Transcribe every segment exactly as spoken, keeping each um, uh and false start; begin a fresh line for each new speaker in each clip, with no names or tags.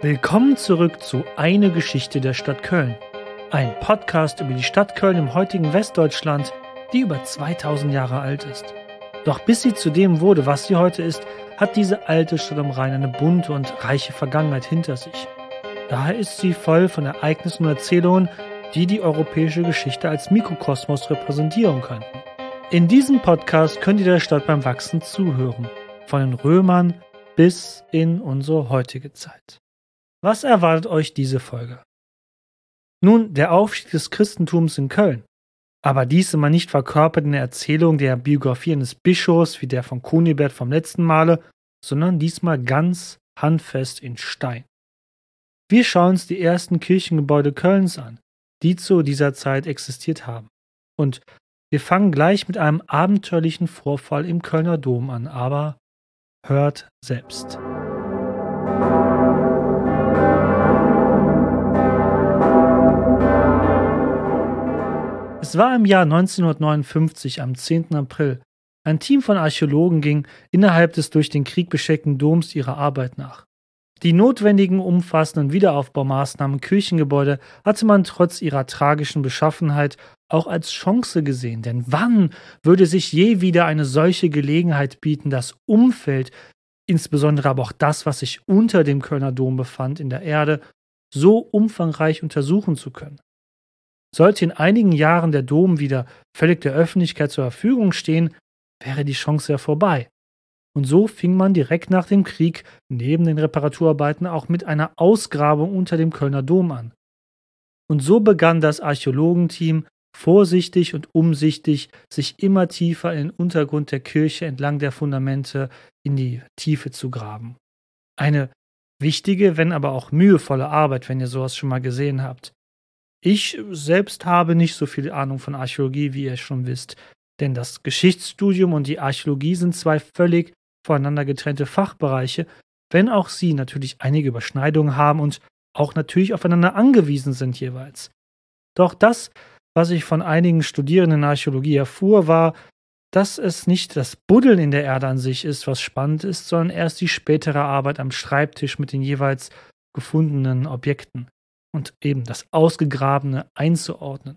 Willkommen zurück zu Eine Geschichte der Stadt Köln. Ein Podcast über die Stadt Köln im heutigen Westdeutschland, die über zweitausend Jahre alt ist. Doch bis sie zu dem wurde, was sie heute ist, hat diese alte Stadt am Rhein eine bunte und reiche Vergangenheit hinter sich. Daher ist sie voll von Ereignissen und Erzählungen, die die europäische Geschichte als Mikrokosmos repräsentieren könnten. In diesem Podcast könnt ihr der Stadt beim Wachsen zuhören, von den Römern bis in unsere heutige Zeit. Was erwartet euch diese Folge? Nun, der Aufstieg des Christentums in Köln. Aber dies immer nicht verkörpert in der Erzählung der Biografie eines Bischofs wie der von Kunibert vom letzten Male, sondern diesmal ganz handfest in Stein. Wir schauen uns die ersten Kirchengebäude Kölns an, die zu dieser Zeit existiert haben. Und wir fangen gleich mit einem abenteuerlichen Vorfall im Kölner Dom an, aber hört selbst. Es war im Jahr neunzehnhundertneunundfünfzig, am zehnten April. Ein Team von Archäologen ging innerhalb des durch den Krieg beschädigten Doms ihrer Arbeit nach. Die notwendigen umfassenden Wiederaufbaumaßnahmen im Kirchengebäude hatte man trotz ihrer tragischen Beschaffenheit auch als Chance gesehen. Denn wann würde sich je wieder eine solche Gelegenheit bieten, das Umfeld, insbesondere aber auch das, was sich unter dem Kölner Dom befand, in der Erde, so umfangreich untersuchen zu können? Sollte in einigen Jahren der Dom wieder völlig der Öffentlichkeit zur Verfügung stehen, wäre die Chance ja vorbei. Und so fing man direkt nach dem Krieg neben den Reparaturarbeiten auch mit einer Ausgrabung unter dem Kölner Dom an. Und so begann das Archäologenteam vorsichtig und umsichtig, sich immer tiefer in den Untergrund der Kirche entlang der Fundamente in die Tiefe zu graben. Eine wichtige, wenn aber auch mühevolle Arbeit, wenn ihr sowas schon mal gesehen habt. Ich selbst habe nicht so viel Ahnung von Archäologie, wie ihr schon wisst, denn das Geschichtsstudium und die Archäologie sind zwei völlig voneinander getrennte Fachbereiche, wenn auch sie natürlich einige Überschneidungen haben und auch natürlich aufeinander angewiesen sind jeweils. Doch das, was ich von einigen Studierenden in Archäologie erfuhr, war, dass es nicht das Buddeln in der Erde an sich ist, was spannend ist, sondern erst die spätere Arbeit am Schreibtisch mit den jeweils gefundenen Objekten. Und eben das Ausgegrabene einzuordnen.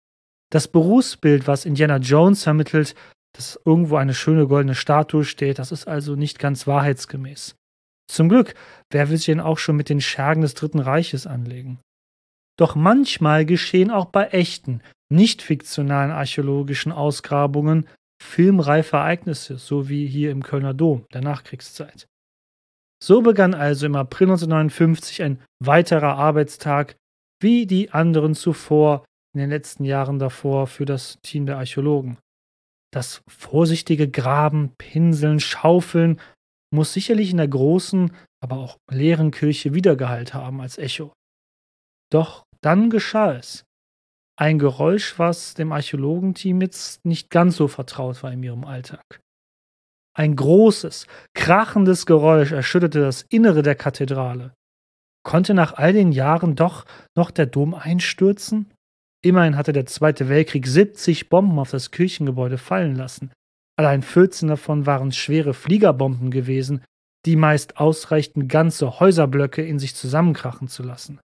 Das Berufsbild, was Indiana Jones vermittelt, dass irgendwo eine schöne goldene Statue steht, das ist also nicht ganz wahrheitsgemäß. Zum Glück, wer will sich denn auch schon mit den Schergen des Dritten Reiches anlegen? Doch manchmal geschehen auch bei echten, nicht fiktionalen archäologischen Ausgrabungen filmreife Ereignisse, so wie hier im Kölner Dom der Nachkriegszeit. So begann also im April neunzehnhundertneunundfünfzig ein weiterer Arbeitstag, wie die anderen zuvor, in den letzten Jahren davor, für das Team der Archäologen. Das vorsichtige Graben, Pinseln, Schaufeln muss sicherlich in der großen, aber auch leeren Kirche Widergehalt haben als Echo. Doch dann geschah es. Ein Geräusch, was dem Archäologenteam jetzt nicht ganz so vertraut war in ihrem Alltag. Ein großes, krachendes Geräusch erschütterte das Innere der Kathedrale. Konnte nach all den Jahren doch noch der Dom einstürzen? Immerhin hatte der Zweite Weltkrieg siebzig Bomben auf das Kirchengebäude fallen lassen. Allein vierzehn davon waren schwere Fliegerbomben gewesen, die meist ausreichten, ganze Häuserblöcke in sich zusammenkrachen zu lassen.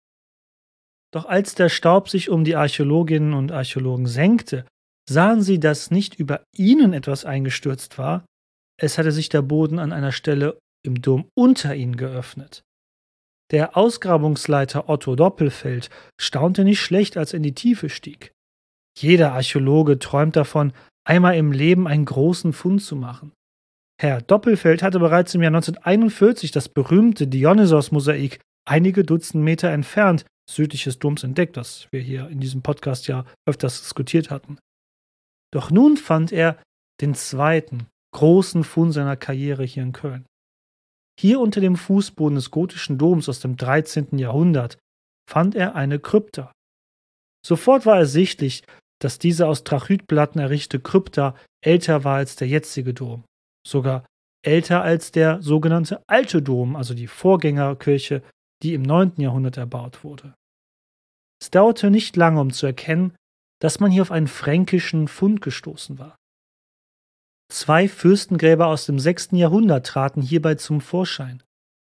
Doch als der Staub sich um die Archäologinnen und Archäologen senkte, sahen sie, dass nicht über ihnen etwas eingestürzt war. Es hatte sich der Boden an einer Stelle im Dom unter ihnen geöffnet. Der Ausgrabungsleiter Otto Doppelfeld staunte nicht schlecht, als er in die Tiefe stieg. Jeder Archäologe träumt davon, einmal im Leben einen großen Fund zu machen. Herr Doppelfeld hatte bereits im Jahr neunzehnhunderteinundvierzig das berühmte Dionysos-Mosaik einige Dutzend Meter entfernt südlich des Doms entdeckt, das wir hier in diesem Podcast ja öfters diskutiert hatten. Doch nun fand er den zweiten großen Fund seiner Karriere hier in Köln. Hier unter dem Fußboden des gotischen Doms aus dem dreizehnten Jahrhundert fand er eine Krypta. Sofort war ersichtlich, dass diese aus Trachytplatten errichtete Krypta älter war als der jetzige Dom. Sogar älter als der sogenannte Alte Dom, also die Vorgängerkirche, die im neunten Jahrhundert erbaut wurde. Es dauerte nicht lange, um zu erkennen, dass man hier auf einen fränkischen Fund gestoßen war. Zwei Fürstengräber aus dem sechsten Jahrhundert traten hierbei zum Vorschein.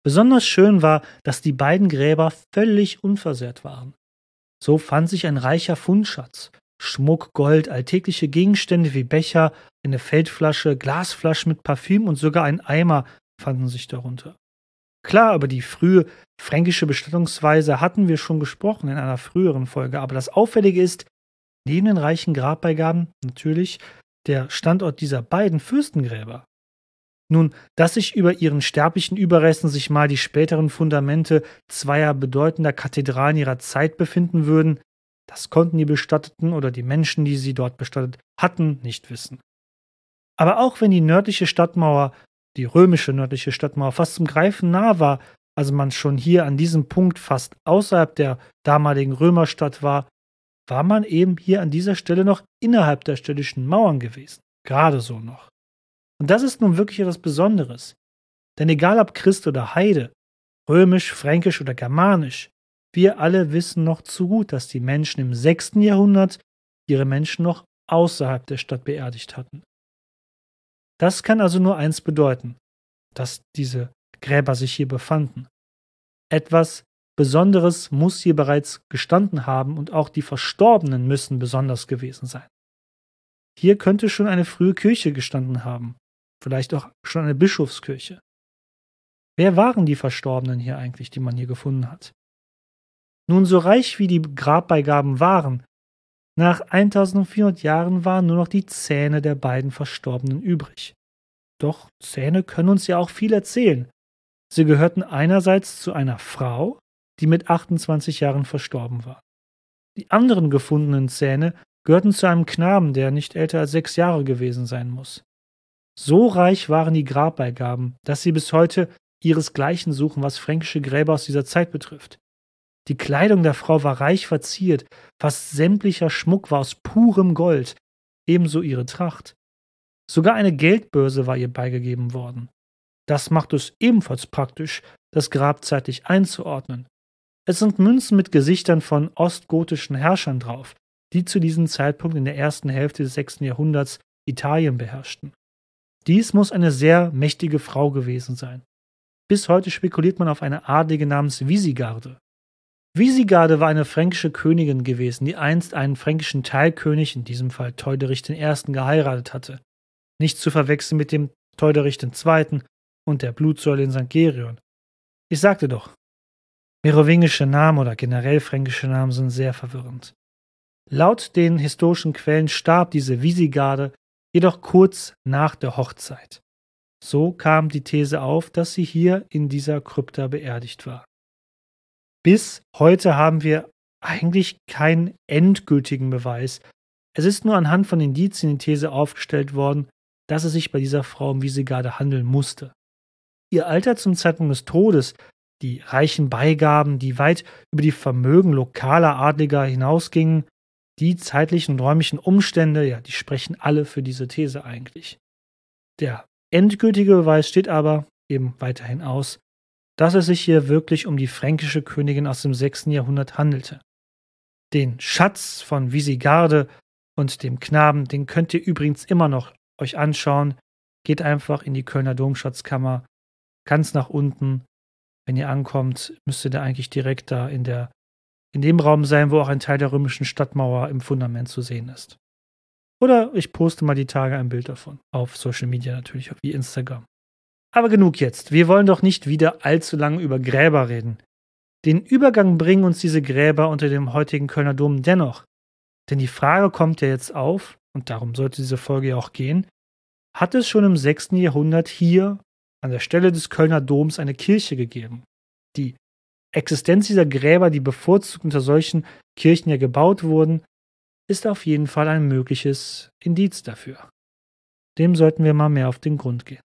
Besonders schön war, dass die beiden Gräber völlig unversehrt waren. So fand sich ein reicher Fundschatz. Schmuck, Gold, alltägliche Gegenstände wie Becher, eine Feldflasche, Glasflaschen mit Parfüm und sogar ein Eimer fanden sich darunter. Klar, über die frühe fränkische Bestattungsweise hatten wir schon gesprochen in einer früheren Folge, aber das Auffällige ist, neben den reichen Grabbeigaben natürlich der Standort dieser beiden Fürstengräber. Nun, dass sich über ihren sterblichen Überresten sich mal die späteren Fundamente zweier bedeutender Kathedralen ihrer Zeit befinden würden, das konnten die Bestatteten oder die Menschen, die sie dort bestattet hatten, nicht wissen. Aber auch wenn die nördliche Stadtmauer, die römische nördliche Stadtmauer, fast zum Greifen nah war, also man schon hier an diesem Punkt fast außerhalb der damaligen Römerstadt war, war man eben hier an dieser Stelle noch innerhalb der städtischen Mauern gewesen. Gerade so noch. Und das ist nun wirklich etwas Besonderes. Denn egal ob Christ oder Heide, römisch, fränkisch oder germanisch, wir alle wissen noch zu gut, dass die Menschen im sechsten Jahrhundert ihre Menschen noch außerhalb der Stadt beerdigt hatten. Das kann also nur eins bedeuten, dass diese Gräber sich hier befanden. Etwas Besonderes muss hier bereits gestanden haben und auch die Verstorbenen müssen besonders gewesen sein. Hier könnte schon eine frühe Kirche gestanden haben, vielleicht auch schon eine Bischofskirche. Wer waren die Verstorbenen hier eigentlich, die man hier gefunden hat? Nun, so reich wie die Grabbeigaben waren, nach eintausendvierhundert Jahren waren nur noch die Zähne der beiden Verstorbenen übrig. Doch Zähne können uns ja auch viel erzählen. Sie gehörten einerseits zu einer Frau, die mit achtundzwanzig Jahren verstorben war. Die anderen gefundenen Zähne gehörten zu einem Knaben, der nicht älter als sechs Jahre gewesen sein muss. So reich waren die Grabbeigaben, dass sie bis heute ihresgleichen suchen, was fränkische Gräber aus dieser Zeit betrifft. Die Kleidung der Frau war reich verziert, fast sämtlicher Schmuck war aus purem Gold, ebenso ihre Tracht. Sogar eine Geldbörse war ihr beigegeben worden. Das macht es ebenfalls praktisch, das Grab zeitlich einzuordnen. Es sind Münzen mit Gesichtern von ostgotischen Herrschern drauf, die zu diesem Zeitpunkt in der ersten Hälfte des sechsten Jahrhunderts Italien beherrschten. Dies muss eine sehr mächtige Frau gewesen sein. Bis heute spekuliert man auf eine Adlige namens Wisigarde. Wisigarde war eine fränkische Königin gewesen, die einst einen fränkischen Teilkönig, in diesem Fall Theuderich der Erste., geheiratet hatte. Nicht zu verwechseln mit dem Theuderich der Zweite. und der Blutsäule in Sankt Gerion. Ich sagte doch, merowingische Namen oder generell fränkische Namen sind sehr verwirrend. Laut den historischen Quellen starb diese Wisigarde jedoch kurz nach der Hochzeit. So kam die These auf, dass sie hier in dieser Krypta beerdigt war. Bis heute haben wir eigentlich keinen endgültigen Beweis. Es ist nur anhand von Indizien die These aufgestellt worden, dass es sich bei dieser Frau um Wisigarde handeln musste. Ihr Alter zum Zeitpunkt des Todes, die reichen Beigaben, die weit über die Vermögen lokaler Adliger hinausgingen, die zeitlichen und räumlichen Umstände, ja, die sprechen alle für diese These eigentlich. Der endgültige Beweis steht aber eben weiterhin aus, dass es sich hier wirklich um die fränkische Königin aus dem sechsten Jahrhundert handelte. Den Schatz von Wisigarde und dem Knaben, den könnt ihr übrigens immer noch euch anschauen. Geht einfach in die Kölner Domschatzkammer, ganz nach unten. Wenn ihr ankommt, müsst ihr da eigentlich direkt da in der in dem Raum sein, wo auch ein Teil der römischen Stadtmauer im Fundament zu sehen ist. Oder ich poste mal die Tage ein Bild davon. Auf Social Media natürlich, wie Instagram. Aber genug jetzt. Wir wollen doch nicht wieder allzu lange über Gräber reden. Den Übergang bringen uns diese Gräber unter dem heutigen Kölner Dom dennoch. Denn die Frage kommt ja jetzt auf, und darum sollte diese Folge ja auch gehen, hat es schon im sechsten Jahrhundert hier an der Stelle des Kölner Doms eine Kirche gegeben? Die Existenz dieser Gräber, die bevorzugt unter solchen Kirchen ja gebaut wurden, ist auf jeden Fall ein mögliches Indiz dafür. Dem sollten wir mal mehr auf den Grund gehen.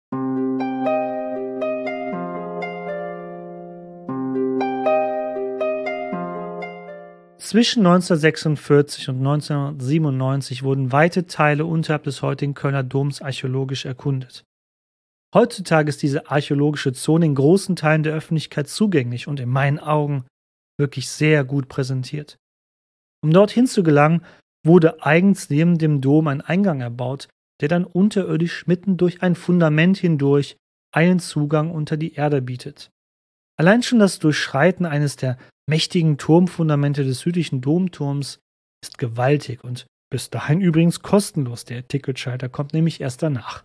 Zwischen neunzehnhundertsechsundvierzig und neunzehnhundertsiebenundneunzig wurden weite Teile unterhalb des heutigen Kölner Doms archäologisch erkundet. Heutzutage ist diese archäologische Zone in großen Teilen der Öffentlichkeit zugänglich und in meinen Augen wirklich sehr gut präsentiert. Um dorthin zu gelangen, wurde eigens neben dem Dom ein Eingang erbaut, der dann unterirdisch mitten durch ein Fundament hindurch einen Zugang unter die Erde bietet. Allein schon das Durchschreiten eines der mächtigen Turmfundamente des südlichen Domturms ist gewaltig und bis dahin übrigens kostenlos. Der Ticketschalter kommt nämlich erst danach.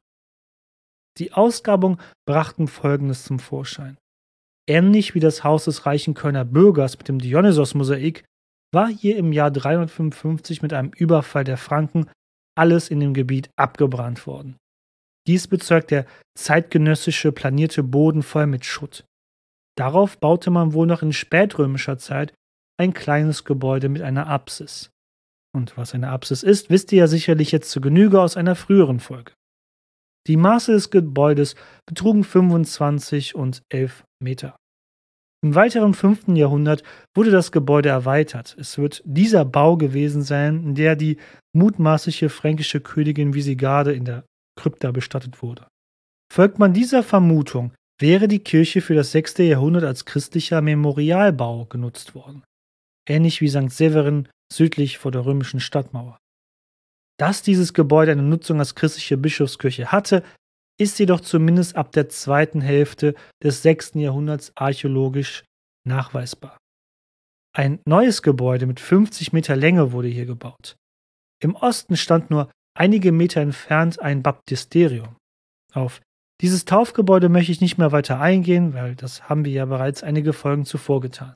Die Ausgrabungen brachten Folgendes zum Vorschein. Ähnlich wie das Haus des reichen Kölner Bürgers mit dem Dionysos-Mosaik war hier im Jahr dreihundertfünfundfünfzig mit einem Überfall der Franken alles in dem Gebiet abgebrannt worden. Dies bezeugt der zeitgenössische planierte Boden voll mit Schutt. Darauf baute man wohl noch in spätrömischer Zeit ein kleines Gebäude mit einer Apsis. Und was eine Apsis ist, wisst ihr ja sicherlich jetzt zu Genüge aus einer früheren Folge. Die Maße des Gebäudes betrugen fünfundzwanzig und elf Meter. Im weiteren fünften Jahrhundert wurde das Gebäude erweitert. Es wird dieser Bau gewesen sein, in der die mutmaßliche fränkische Königin Wisigarde in der Krypta bestattet wurde. Folgt man dieser Vermutung, wäre die Kirche für das sechste Jahrhundert als christlicher Memorialbau genutzt worden. Ähnlich wie Sankt Severin südlich vor der römischen Stadtmauer. Dass dieses Gebäude eine Nutzung als christliche Bischofskirche hatte, ist jedoch zumindest ab der zweiten Hälfte des sechsten Jahrhunderts archäologisch nachweisbar. Ein neues Gebäude mit fünfzig Meter Länge wurde hier gebaut. Im Osten stand nur einige Meter entfernt ein Baptisterium. Auf dieses Taufgebäude möchte ich nicht mehr weiter eingehen, weil das haben wir ja bereits einige Folgen zuvor getan.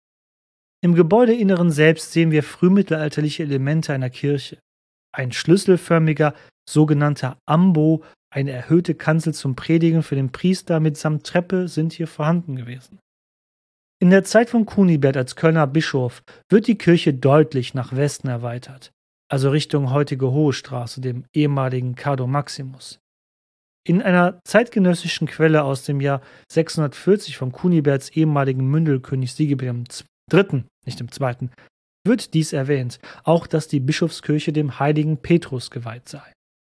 Im Gebäudeinneren selbst sehen wir frühmittelalterliche Elemente einer Kirche. Ein schlüsselförmiger, sogenannter Ambo, eine erhöhte Kanzel zum Predigen für den Priester mitsamt Treppe sind hier vorhanden gewesen. In der Zeit von Kunibert als Kölner Bischof wird die Kirche deutlich nach Westen erweitert, also Richtung heutige Hohe Straße, dem ehemaligen Cardo Maximus. In einer zeitgenössischen Quelle aus dem Jahr sechshundertvierzig von Kuniberts ehemaligen Mündelkönig Sigebert der Dritte., nicht dem Zweiten., wird dies erwähnt, auch dass die Bischofskirche dem heiligen Petrus geweiht sei.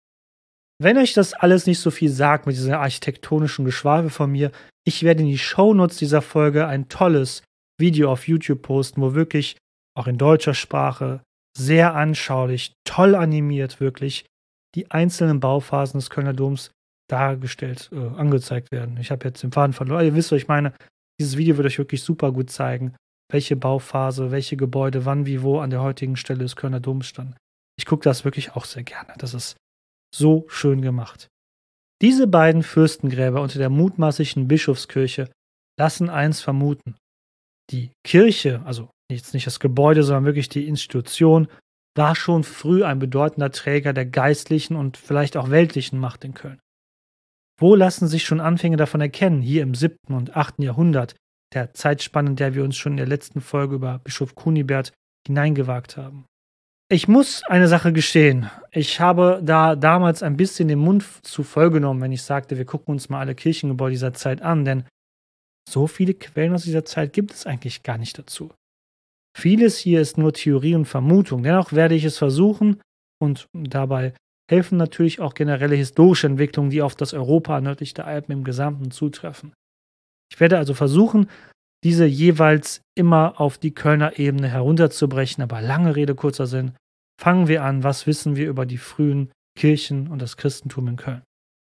Wenn euch das alles nicht so viel sagt mit dieser architektonischen Geschwafel von mir, ich werde in die Shownotes dieser Folge ein tolles Video auf YouTube posten, wo wirklich, auch in deutscher Sprache, sehr anschaulich, toll animiert wirklich, die einzelnen Bauphasen des Kölner Doms dargestellt, äh, angezeigt werden. Ich habe jetzt den Faden verloren. Ihr wisst, was ich meine. Dieses Video wird euch wirklich super gut zeigen, welche Bauphase, welche Gebäude, wann, wie, wo an der heutigen Stelle des Kölner Doms standen. Ich gucke das wirklich auch sehr gerne. Das ist so schön gemacht. Diese beiden Fürstengräber unter der mutmaßlichen Bischofskirche lassen eins vermuten. Die Kirche, also jetzt nicht das Gebäude, sondern wirklich die Institution, war schon früh ein bedeutender Träger der geistlichen und vielleicht auch weltlichen Macht in Köln. Wo lassen sich schon Anfänge davon erkennen? Hier im siebten und achten Jahrhundert, der Zeitspanne, in der wir uns schon in der letzten Folge über Bischof Kunibert hineingewagt haben. Ich muss eine Sache gestehen. Ich habe da damals ein bisschen den Mund zu voll genommen, wenn ich sagte, wir gucken uns mal alle Kirchengebäude dieser Zeit an, denn so viele Quellen aus dieser Zeit gibt es eigentlich gar nicht dazu. Vieles hier ist nur Theorie und Vermutung. Dennoch werde ich es versuchen und dabei helfen natürlich auch generelle historische Entwicklungen, die auf das Europa nördlich der Alpen im Gesamten zutreffen. Ich werde also versuchen, diese jeweils immer auf die Kölner Ebene herunterzubrechen, aber lange Rede, kurzer Sinn. Fangen wir an, was wissen wir über die frühen Kirchen und das Christentum in Köln?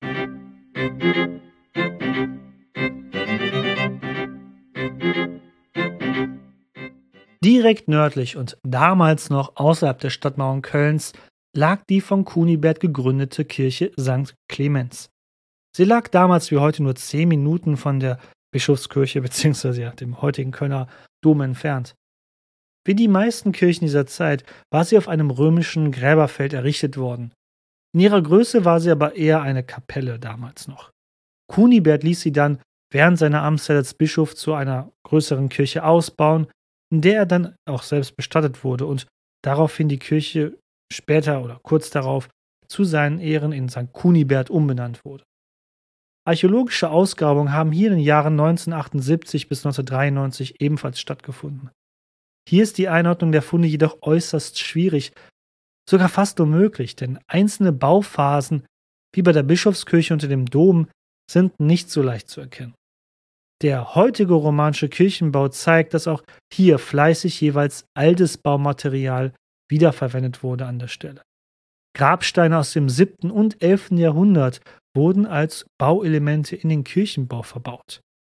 Direkt nördlich und damals noch außerhalb der Stadtmauern Kölns lag die von Kunibert gegründete Kirche Sankt Clemens. Sie lag damals wie heute nur zehn Minuten von der Bischofskirche bzw. Ja, dem heutigen Kölner Dom entfernt. Wie die meisten Kirchen dieser Zeit war sie auf einem römischen Gräberfeld errichtet worden. In ihrer Größe war sie aber eher eine Kapelle damals noch. Kunibert ließ sie dann während seiner Amtszeit als Bischof zu einer größeren Kirche ausbauen, in der er dann auch selbst bestattet wurde und daraufhin die Kirche später oder kurz darauf zu seinen Ehren in Sankt Kunibert umbenannt wurde. Archäologische Ausgrabungen haben hier in den Jahren neunzehnhundertachtundsiebzig bis neunzehnhundertdreiundneunzig ebenfalls stattgefunden. Hier ist die Einordnung der Funde jedoch äußerst schwierig, sogar fast unmöglich, denn einzelne Bauphasen, wie bei der Bischofskirche unter dem Dom, sind nicht so leicht zu erkennen. Der heutige romanische Kirchenbau zeigt, dass auch hier fleißig jeweils altes Baumaterial wiederverwendet wurde an der Stelle. Grabsteine aus dem siebten und elften Jahrhundert wurden als Bauelemente in den Kirchenbau verbaut.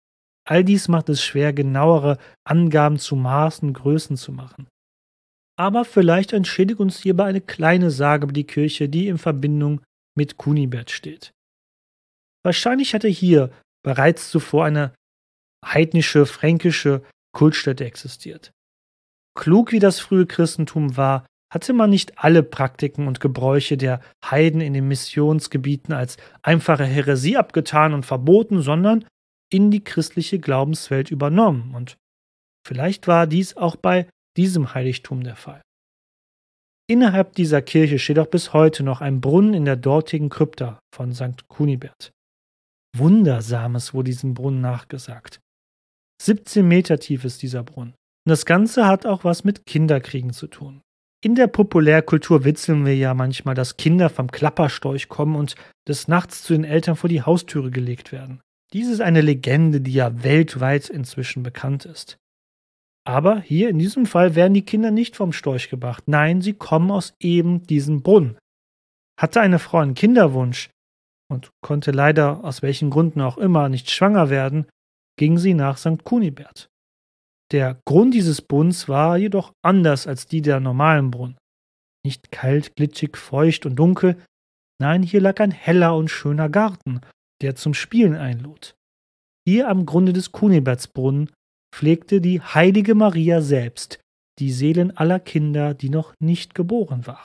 All dies macht es schwer, genauere Angaben zu Maßen und Größen zu machen. Aber vielleicht entschädigt uns hierbei eine kleine Sage über die Kirche, die in Verbindung mit Kunibert steht. Wahrscheinlich hatte hier bereits zuvor eine heidnische, fränkische Kultstätte existiert. Klug wie das frühe Christentum war, hatte man nicht alle Praktiken und Gebräuche der Heiden in den Missionsgebieten als einfache Häresie abgetan und verboten, sondern in die christliche Glaubenswelt übernommen. Und vielleicht war dies auch bei diesem Heiligtum der Fall. Innerhalb dieser Kirche steht auch bis heute noch ein Brunnen in der dortigen Krypta von Sankt Kunibert. Wundersames wurde diesem Brunnen nachgesagt. siebzehn Meter tief ist dieser Brunnen. Und das Ganze hat auch was mit Kinderkriegen zu tun. In der Populärkultur witzeln wir ja manchmal, dass Kinder vom Klapperstorch kommen und des Nachts zu den Eltern vor die Haustüre gelegt werden. Dies ist eine Legende, die ja weltweit inzwischen bekannt ist. Aber hier in diesem Fall werden die Kinder nicht vom Storch gebracht. Nein, sie kommen aus eben diesem Brunnen. Hatte eine Frau einen Kinderwunsch und konnte leider aus welchen Gründen auch immer nicht schwanger werden, ging sie nach Sankt Kunibert. Der Grund dieses Brunnens war jedoch anders als die der normalen Brunnen. Nicht kalt, glitschig, feucht und dunkel, nein, hier lag ein heller und schöner Garten, der zum Spielen einlud. Hier am Grunde des Kunibertsbrunnen pflegte die heilige Maria selbst die Seelen aller Kinder, die noch nicht geboren waren.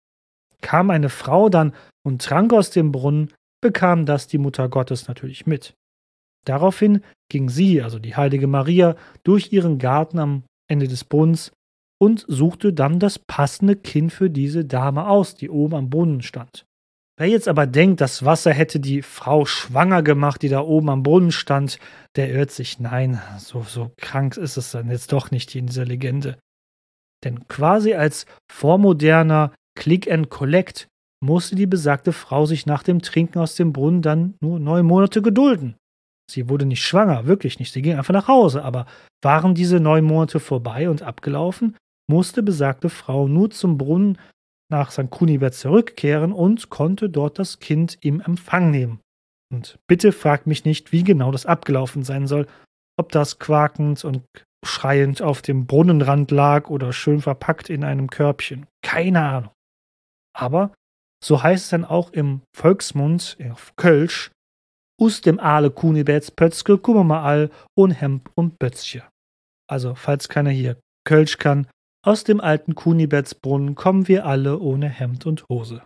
Kam eine Frau dann und trank aus dem Brunnen, bekam das die Mutter Gottes natürlich mit. Daraufhin ging sie, also die heilige Maria, durch ihren Garten am Ende des Brunnens und suchte dann das passende Kind für diese Dame aus, die oben am Brunnen stand. Wer jetzt aber denkt, das Wasser hätte die Frau schwanger gemacht, die da oben am Brunnen stand, der irrt sich. Nein, so, so krank ist es dann jetzt doch nicht hier in dieser Legende. Denn quasi als vormoderner Click and Collect musste die besagte Frau sich nach dem Trinken aus dem Brunnen dann nur neun Monate gedulden. Sie wurde nicht schwanger, wirklich nicht. Sie ging einfach nach Hause. Aber waren diese neun Monate vorbei und abgelaufen, musste besagte Frau nur zum Brunnen nach Sankt Kunibert zurückkehren und konnte dort das Kind im Empfang nehmen. Und bitte fragt mich nicht, wie genau das abgelaufen sein soll, ob das quakend und schreiend auf dem Brunnenrand lag oder schön verpackt in einem Körbchen. Keine Ahnung. Aber so heißt es dann auch im Volksmund auf Kölsch: Us dem Aale Kuniberts Pötzke kummer mal all und Hemd und Bötzche. Also, falls keiner hier Kölsch kann, aus dem alten Kunibertsbrunnen kommen wir alle ohne Hemd und Hose.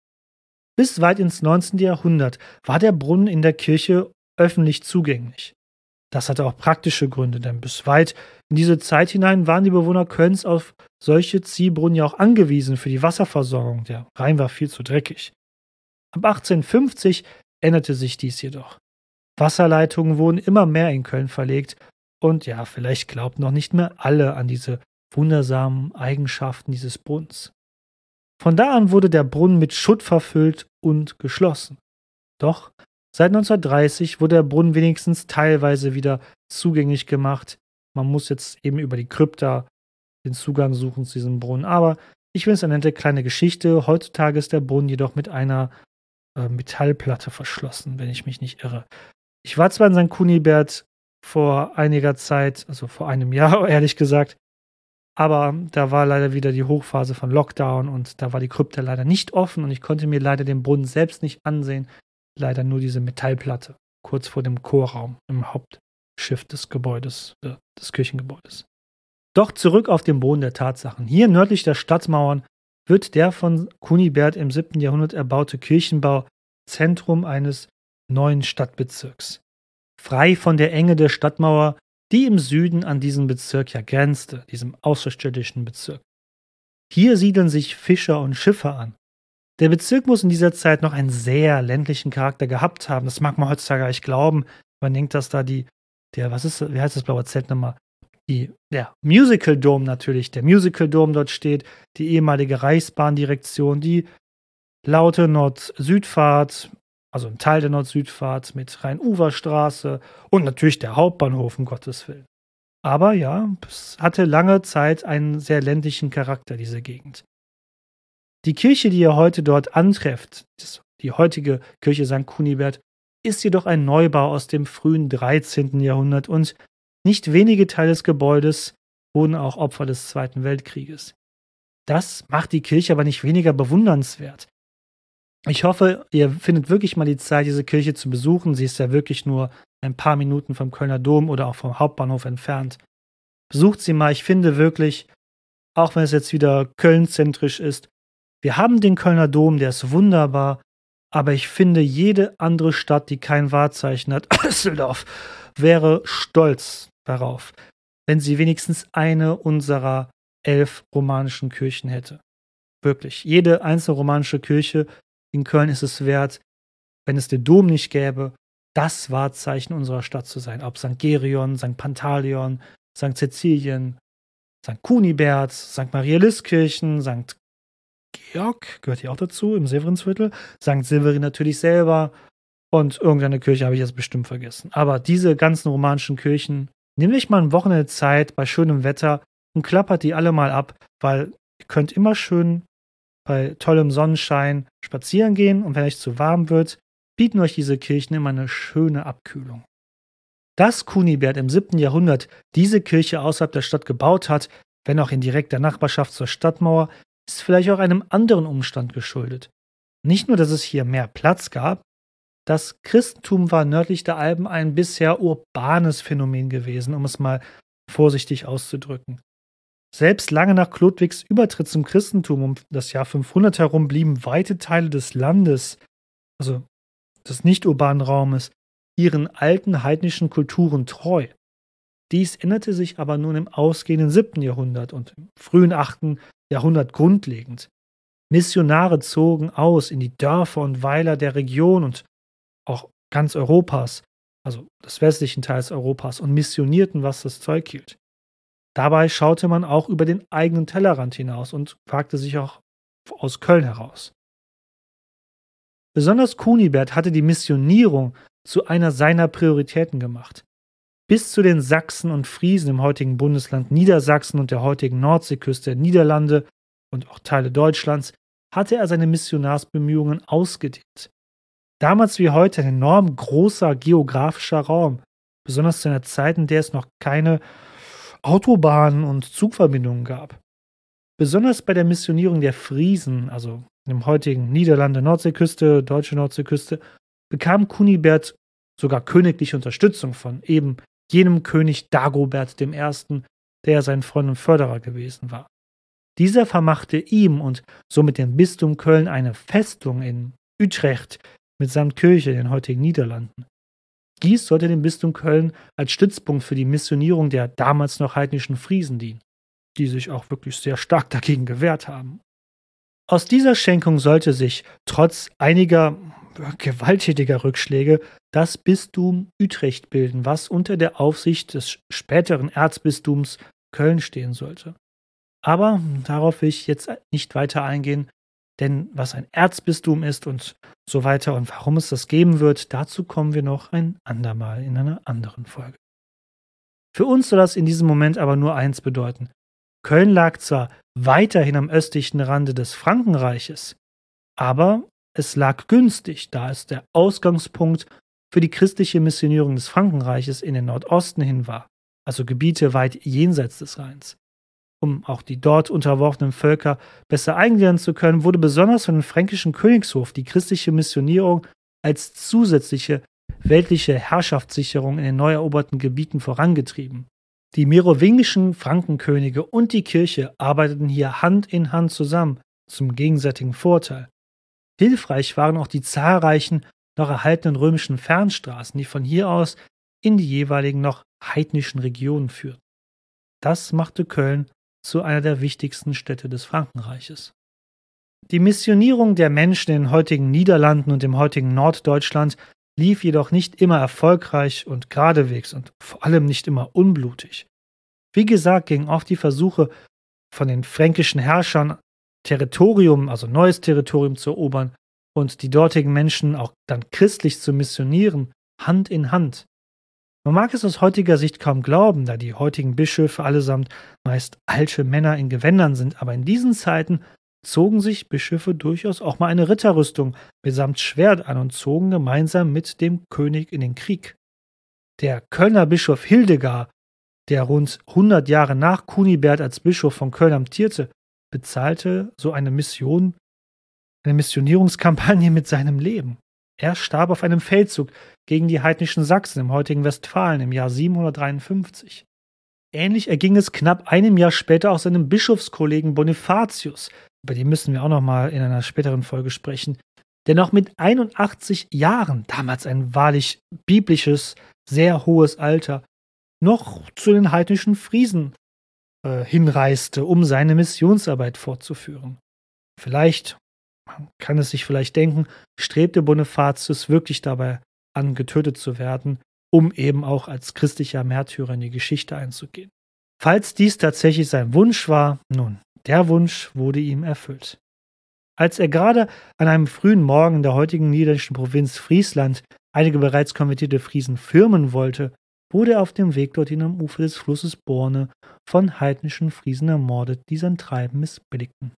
Bis weit ins neunzehnte. Jahrhundert war der Brunnen in der Kirche öffentlich zugänglich. Das hatte auch praktische Gründe, denn bis weit in diese Zeit hinein waren die Bewohner Kölns auf solche Ziehbrunnen ja auch angewiesen für die Wasserversorgung. Der Rhein war viel zu dreckig. Ab achtzehnhundertfünfzig änderte sich dies jedoch. Wasserleitungen wurden immer mehr in Köln verlegt und ja, vielleicht glaubten noch nicht mehr alle an diese wundersamen Eigenschaften dieses Brunnens. Von da an wurde der Brunnen mit Schutt verfüllt und geschlossen. Doch seit neunzehnhundertdreißig wurde der Brunnen wenigstens teilweise wieder zugänglich gemacht. Man muss jetzt eben über die Krypta den Zugang suchen zu diesem Brunnen. Aber ich finde es eine nette kleine Geschichte. Heutzutage ist der Brunnen jedoch mit einer äh, Metallplatte verschlossen, wenn ich mich nicht irre. Ich war zwar in Sankt Kunibert vor einiger Zeit, also vor einem Jahr ehrlich gesagt, aber da war leider wieder die Hochphase von Lockdown und da war die Krypta leider nicht offen und ich konnte mir leider den Brunnen selbst nicht ansehen. Leider nur diese Metallplatte, kurz vor dem Chorraum im Hauptschiff des Gebäudes, äh, des Kirchengebäudes. Doch zurück auf den Boden der Tatsachen. Hier nördlich der Stadtmauern wird der von Kunibert im siebten. Jahrhundert erbaute Kirchenbau Zentrum eines neuen Stadtbezirks. Frei von der Enge der Stadtmauer, die im Süden an diesen Bezirk ja grenzte, diesem außerstädtischen Bezirk. Hier siedeln sich Fischer und Schiffer an. Der Bezirk muss in dieser Zeit noch einen sehr ländlichen Charakter gehabt haben. Das mag man heutzutage gar nicht glauben. Man denkt, dass da die, der, was ist, wie heißt das blaue Zelt nochmal? Die, der Musical Dome natürlich, der Musical Dome dort steht, die ehemalige Reichsbahndirektion, die laute Nord-Süd-Fahrt, also ein Teil der Nord-Süd-Fahrt mit Rhein-Ufer-Straße und natürlich der Hauptbahnhof, um Gottes Willen. Aber ja, es hatte lange Zeit einen sehr ländlichen Charakter, diese Gegend. Die Kirche, die ihr heute dort antrefft, die heutige Kirche Sankt Kunibert, ist jedoch ein Neubau aus dem frühen dreizehnten Jahrhundert und nicht wenige Teile des Gebäudes wurden auch Opfer des Zweiten Weltkrieges. Das macht die Kirche aber nicht weniger bewundernswert. Ich hoffe, ihr findet wirklich mal die Zeit, diese Kirche zu besuchen. Sie ist ja wirklich nur ein paar Minuten vom Kölner Dom oder auch vom Hauptbahnhof entfernt. Besucht sie mal. Ich finde wirklich, auch wenn es jetzt wieder Köln-zentrisch ist, wir haben den Kölner Dom, der ist wunderbar, aber ich finde, jede andere Stadt, die kein Wahrzeichen hat, Düsseldorf, wäre stolz darauf, wenn sie wenigstens eine unserer elf romanischen Kirchen hätte. Wirklich, jede einzelne romanische Kirche in Köln ist es wert, wenn es den Dom nicht gäbe, das Wahrzeichen unserer Stadt zu sein. Ob Sankt Gerion, Sankt Pantaleon, Sankt Cäcilien, Sankt Kunibert, Sankt Maria-Liskirchen, Sankt Georg, gehört hier auch dazu, im Severinsviertel, Sankt Severin natürlich selber und irgendeine Kirche habe ich jetzt bestimmt vergessen. Aber diese ganzen romanischen Kirchen, nehmt euch mal ein Wochenende Zeit bei schönem Wetter und klappert die alle mal ab, weil ihr könnt immer schön bei tollem Sonnenschein spazieren gehen und wenn euch zu warm wird, bieten euch diese Kirchen immer eine schöne Abkühlung. Dass Kunibert im siebten Jahrhundert diese Kirche außerhalb der Stadt gebaut hat, wenn auch in direkter Nachbarschaft zur Stadtmauer, ist vielleicht auch einem anderen Umstand geschuldet. Nicht nur, dass es hier mehr Platz gab, das Christentum war nördlich der Alpen ein bisher urbanes Phänomen gewesen, um es mal vorsichtig auszudrücken. Selbst lange nach Chlodwigs Übertritt zum Christentum um das Jahr fünfhundert herum blieben weite Teile des Landes, also des nicht-urbanen Raumes, ihren alten heidnischen Kulturen treu. Dies änderte sich aber nun im ausgehenden siebten Jahrhundert und im frühen achten Jahrhundert grundlegend. Missionare zogen aus in die Dörfer und Weiler der Region und auch ganz Europas, also des westlichen Teils Europas, und missionierten, was das Zeug hielt. Dabei schaute man auch über den eigenen Tellerrand hinaus und wagte sich auch aus Köln heraus. Besonders Kunibert hatte die Missionierung zu einer seiner Prioritäten gemacht. Bis zu den Sachsen und Friesen im heutigen Bundesland Niedersachsen und der heutigen Nordseeküste der Niederlande und auch Teile Deutschlands hatte er seine Missionarsbemühungen ausgedehnt. Damals wie heute ein enorm großer geografischer Raum, besonders zu einer Zeit, in der es noch keine Autobahnen und Zugverbindungen gab. Besonders bei der Missionierung der Friesen, also im heutigen Niederlande, Nordseeküste, deutsche Nordseeküste, bekam Kunibert sogar königliche Unterstützung von eben jenem König Dagobert der Erste., der sein Freund und Förderer gewesen war. Dieser vermachte ihm und somit dem Bistum Köln eine Festung in Utrecht mitsamt Kirche in den heutigen Niederlanden. Dies sollte dem Bistum Köln als Stützpunkt für die Missionierung der damals noch heidnischen Friesen dienen, die sich auch wirklich sehr stark dagegen gewehrt haben. Aus dieser Schenkung sollte sich, trotz einiger gewalttätiger Rückschläge, das Bistum Utrecht bilden, was unter der Aufsicht des späteren Erzbistums Köln stehen sollte. Aber darauf will ich jetzt nicht weiter eingehen, denn was ein Erzbistum ist und so weiter und warum es das geben wird, dazu kommen wir noch ein andermal in einer anderen Folge. Für uns soll das in diesem Moment aber nur eins bedeuten. Köln lag zwar weiterhin am östlichen Rande des Frankenreiches, aber es lag günstig, da es der Ausgangspunkt für die christliche Missionierung des Frankenreiches in den Nordosten hin war, also Gebiete weit jenseits des Rheins. Um auch die dort unterworfenen Völker besser eingliedern zu können, wurde besonders von dem fränkischen Königshof die christliche Missionierung als zusätzliche weltliche Herrschaftssicherung in den neu eroberten Gebieten vorangetrieben. Die merowingischen Frankenkönige und die Kirche arbeiteten hier Hand in Hand zusammen, zum gegenseitigen Vorteil. Hilfreich waren auch die zahlreichen noch erhaltenen römischen Fernstraßen, die von hier aus in die jeweiligen noch heidnischen Regionen führten. Das machte Köln zu einer der wichtigsten Städte des Frankenreiches. Die Missionierung der Menschen in den heutigen Niederlanden und im heutigen Norddeutschland lief jedoch nicht immer erfolgreich und geradewegs und vor allem nicht immer unblutig. Wie gesagt, gingen oft die Versuche von den fränkischen Herrschern, Territorium, also neues Territorium zu erobern und die dortigen Menschen auch dann christlich zu missionieren, Hand in Hand. Man mag es aus heutiger Sicht kaum glauben, da die heutigen Bischöfe allesamt meist alte Männer in Gewändern sind, aber in diesen Zeiten zogen sich Bischöfe durchaus auch mal eine Ritterrüstung mitsamt Schwert an und zogen gemeinsam mit dem König in den Krieg. Der Kölner Bischof Hildegard, der rund hundert Jahre nach Kunibert als Bischof von Köln amtierte, bezahlte so eine Mission, eine Missionierungskampagne mit seinem Leben. Er starb auf einem Feldzug gegen die heidnischen Sachsen im heutigen Westfalen im Jahr siebenhundertdreiundfünfzig. Ähnlich erging es knapp einem Jahr später auch seinem Bischofskollegen Bonifatius, über den müssen wir auch noch mal in einer späteren Folge sprechen, der noch mit einundachtzig Jahren, damals ein wahrlich biblisches, sehr hohes Alter, noch zu den heidnischen Friesen äh, hinreiste, um seine Missionsarbeit fortzuführen. Vielleicht, man kann es sich vielleicht denken, strebte Bonifatius wirklich dabei an, getötet zu werden, um eben auch als christlicher Märtyrer in die Geschichte einzugehen. Falls dies tatsächlich sein Wunsch war, nun, der Wunsch wurde ihm erfüllt. Als er gerade an einem frühen Morgen in der heutigen niederländischen Provinz Friesland einige bereits konvertierte Friesen firmen wollte, wurde er auf dem Weg dorthin am Ufer des Flusses Borne von heidnischen Friesen ermordet, die sein Treiben missbilligten.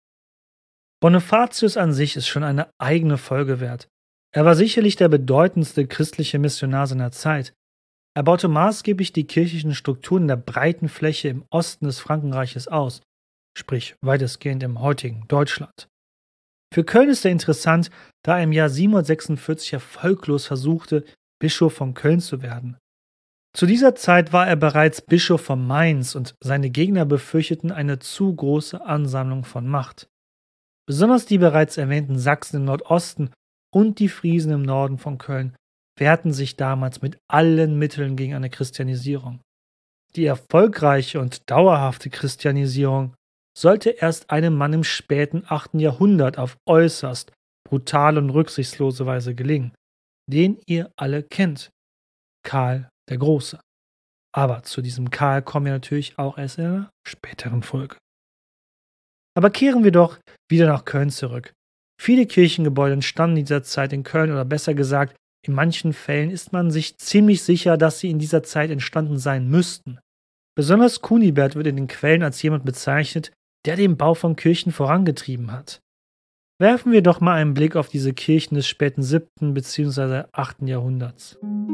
Bonifatius an sich ist schon eine eigene Folge wert. Er war sicherlich der bedeutendste christliche Missionar seiner Zeit. Er baute maßgeblich die kirchlichen Strukturen der breiten Fläche im Osten des Frankenreiches aus, sprich weitestgehend im heutigen Deutschland. Für Köln ist er interessant, da er im Jahr siebenhundertsechsundvierzig erfolglos versuchte, Bischof von Köln zu werden. Zu dieser Zeit war er bereits Bischof von Mainz und seine Gegner befürchteten eine zu große Ansammlung von Macht. Besonders die bereits erwähnten Sachsen im Nordosten und die Friesen im Norden von Köln wehrten sich damals mit allen Mitteln gegen eine Christianisierung. Die erfolgreiche und dauerhafte Christianisierung sollte erst einem Mann im späten achten Jahrhundert auf äußerst brutale und rücksichtslose Weise gelingen, den ihr alle kennt, Karl der Große. Aber zu diesem Karl kommen wir natürlich auch erst in einer späteren Folge. Aber kehren wir doch wieder nach Köln zurück. Viele Kirchengebäude entstanden in dieser Zeit in Köln, oder besser gesagt, in manchen Fällen ist man sich ziemlich sicher, dass sie in dieser Zeit entstanden sein müssten. Besonders Kunibert wird in den Quellen als jemand bezeichnet, der den Bau von Kirchen vorangetrieben hat. Werfen wir doch mal einen Blick auf diese Kirchen des späten siebten bzw. achten Jahrhunderts.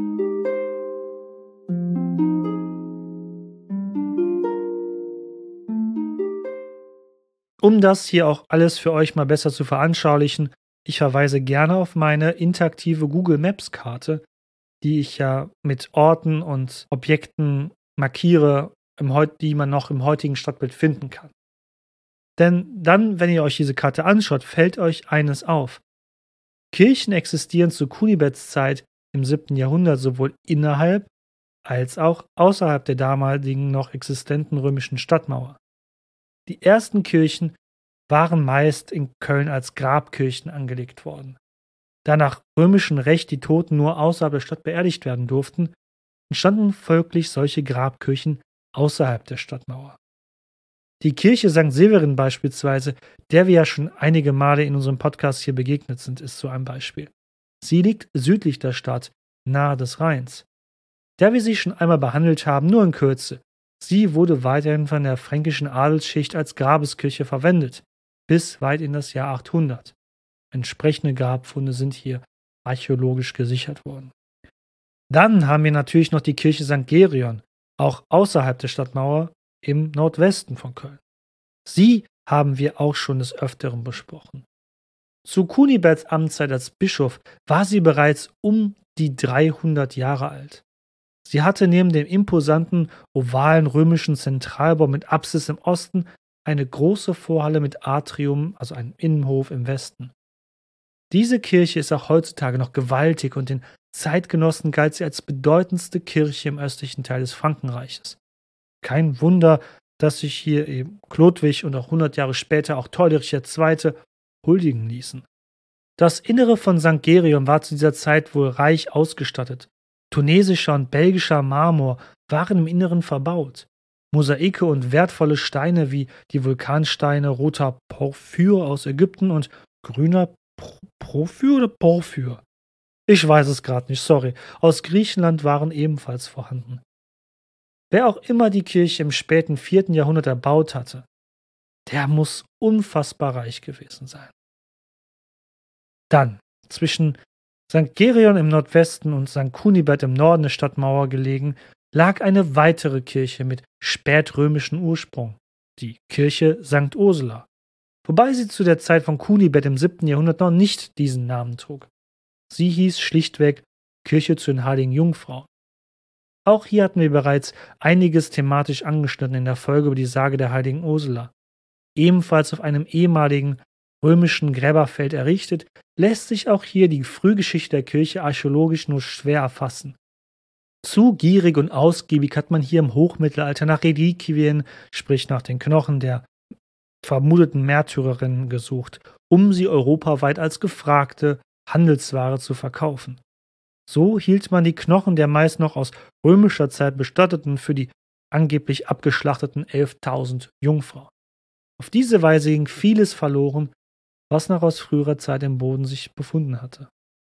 Um das hier auch alles für euch mal besser zu veranschaulichen, ich verweise gerne auf meine interaktive Google Maps Karte, die ich ja mit Orten und Objekten markiere, im Heut- die man noch im heutigen Stadtbild finden kann. Denn dann, wenn ihr euch diese Karte anschaut, fällt euch eines auf. Kirchen existieren zu Kuniberts Zeit im siebten Jahrhundert sowohl innerhalb als auch außerhalb der damaligen noch existenten römischen Stadtmauer. Die ersten Kirchen waren meist in Köln als Grabkirchen angelegt worden. Da nach römischem Recht die Toten nur außerhalb der Stadt beerdigt werden durften, entstanden folglich solche Grabkirchen außerhalb der Stadtmauer. Die Kirche Sankt Severin beispielsweise, der wir ja schon einige Male in unserem Podcast hier begegnet sind, ist so ein Beispiel. Sie liegt südlich der Stadt, nahe des Rheins. Da wir sie schon einmal behandelt haben, nur in Kürze. Sie wurde weiterhin von der fränkischen Adelsschicht als Grabeskirche verwendet, bis weit in das Jahr achthundert. Entsprechende Grabfunde sind hier archäologisch gesichert worden. Dann haben wir natürlich noch die Kirche Sankt Gerion, auch außerhalb der Stadtmauer im Nordwesten von Köln. Sie haben wir auch schon des Öfteren besprochen. Zu Kuniberts Amtszeit als Bischof war sie bereits um die dreihundert Jahre alt. Sie hatte neben dem imposanten, ovalen römischen Zentralbau mit Apsis im Osten eine große Vorhalle mit Atrium, also einen Innenhof im Westen. Diese Kirche ist auch heutzutage noch gewaltig und den Zeitgenossen galt sie als bedeutendste Kirche im östlichen Teil des Frankenreiches. Kein Wunder, dass sich hier eben Chlodwig und auch hundert Jahre später auch Theuderic der Zweite huldigen ließen. Das Innere von Sankt Gerion war zu dieser Zeit wohl reich ausgestattet. Tunesischer und belgischer Marmor waren im Inneren verbaut. Mosaike und wertvolle Steine wie die Vulkansteine roter Porphyr aus Ägypten und grüner Pro- Porphyr oder Porphyr? Ich weiß es gerade nicht, sorry. Aus Griechenland waren ebenfalls vorhanden. Wer auch immer die Kirche im späten vierten Jahrhundert erbaut hatte, der muss unfassbar reich gewesen sein. Dann, zwischen Sankt Gerion im Nordwesten und Sankt Kunibert im Norden der Stadtmauer gelegen, lag eine weitere Kirche mit spätrömischem Ursprung, die Kirche Sankt Ursula, wobei sie zu der Zeit von Kunibert im siebten Jahrhundert noch nicht diesen Namen trug. Sie hieß schlichtweg Kirche zu den Heiligen Jungfrauen. Auch hier hatten wir bereits einiges thematisch angeschnitten in der Folge über die Sage der Heiligen Ursula. Ebenfalls auf einem ehemaligen römischen Gräberfeld errichtet, lässt sich auch hier die Frühgeschichte der Kirche archäologisch nur schwer erfassen. Zu gierig und ausgiebig hat man hier im Hochmittelalter nach Reliquien, sprich nach den Knochen der vermuteten Märtyrerinnen gesucht, um sie europaweit als gefragte Handelsware zu verkaufen. So hielt man die Knochen der meist noch aus römischer Zeit Bestatteten für die angeblich abgeschlachteten elftausend Jungfrauen. Auf diese Weise ging vieles verloren, was noch aus früherer Zeit im Boden sich befunden hatte.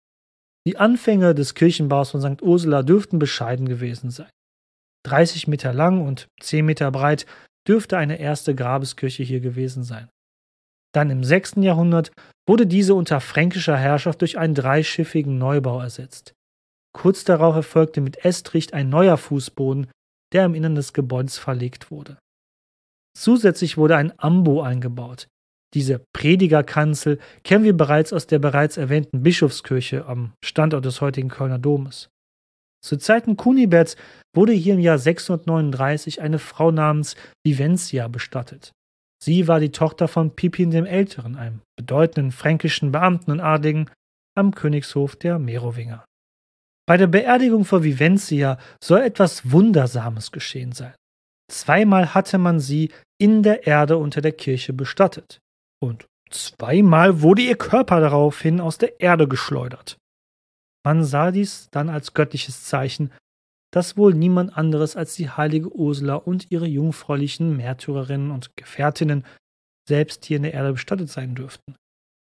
Die Anfänge des Kirchenbaus von Sankt Ursula dürften bescheiden gewesen sein. dreißig Meter lang und zehn Meter breit dürfte eine erste Grabeskirche hier gewesen sein. Dann im sechsten Jahrhundert wurde diese unter fränkischer Herrschaft durch einen dreischiffigen Neubau ersetzt. Kurz darauf erfolgte mit Estricht ein neuer Fußboden, der im Innern des Gebäudes verlegt wurde. Zusätzlich wurde ein Ambo eingebaut. Diese Predigerkanzel kennen wir bereits aus der bereits erwähnten Bischofskirche am Standort des heutigen Kölner Domes. Zu Zeiten Kuniberts wurde hier im Jahr sechshundertneununddreißig eine Frau namens Viventia bestattet. Sie war die Tochter von Pippin dem Älteren, einem bedeutenden fränkischen Beamten und Adligen am Königshof der Merowinger. Bei der Beerdigung von Viventia soll etwas Wundersames geschehen sein. Zweimal hatte man sie in der Erde unter der Kirche bestattet. Und zweimal wurde ihr Körper daraufhin aus der Erde geschleudert. Man sah dies dann als göttliches Zeichen, dass wohl niemand anderes als die heilige Ursula und ihre jungfräulichen Märtyrerinnen und Gefährtinnen selbst hier in der Erde bestattet sein dürften.